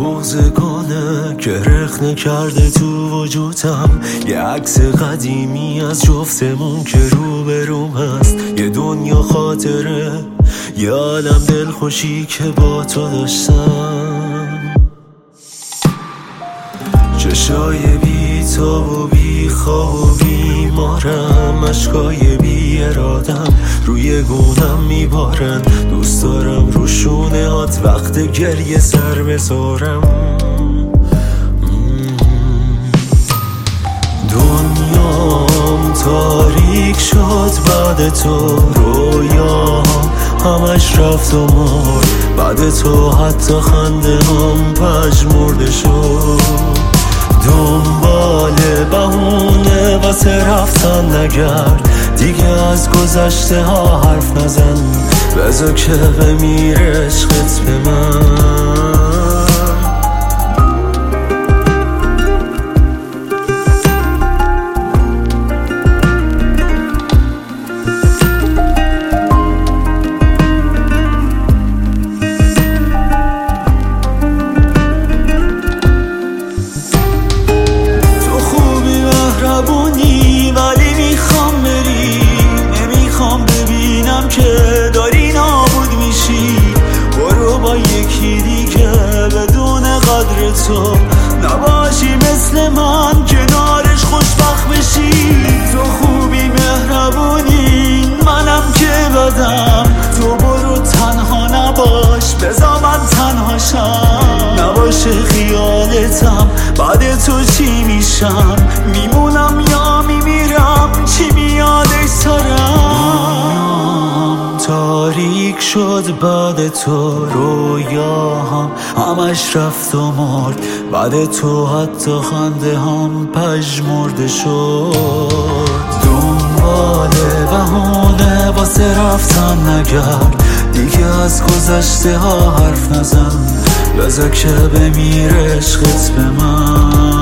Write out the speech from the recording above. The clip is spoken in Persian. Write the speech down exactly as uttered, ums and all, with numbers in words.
بغض کنه که رخنه کرده تو وجودم، یه عکس قدیمی از جفتمون که رو به روم هست، یه دنیا خاطره، یه عالم دلخوشی که با تو داشتم. چشای بی تو و بی خواب و بیمارم، عشقای بی ارادم روی گونم میبارن، دوست دارم رو شونه هات وقت گریه سر بذارم. دنیام تاریک شد بعد تو، رویام همش رفت و مرد بعد تو، حتی خنده هم پژمرده شد. دنبال بهونه واسه رفتن نگرد، دیگه از گذشته ها حرف نزن، بذار که بمیره عشقت به من. ولی میخوام بری، نمیخوام ببینم که داری نابود میشی. برو با یکی دیگه بدون قدر تو، نباشی مثل من کنارش خوشبخت بشی. تو خوبی مهربونی منم که بدم، تو برو تنها نباش بذار من تنهاشم. نباشه خیالتم بعد تو چی میشم، میمونم یا میمیرم چی میادش سرم. تاریک شد بعد تو، رویاهم همش رفت و مرد بعد تو، حتی خنده هم پژمرده شد. دنبال بهونه واسه رفتن نگرد، دیگه از گذشته ها حرف نزن، بذار که بمیره عشقت به من.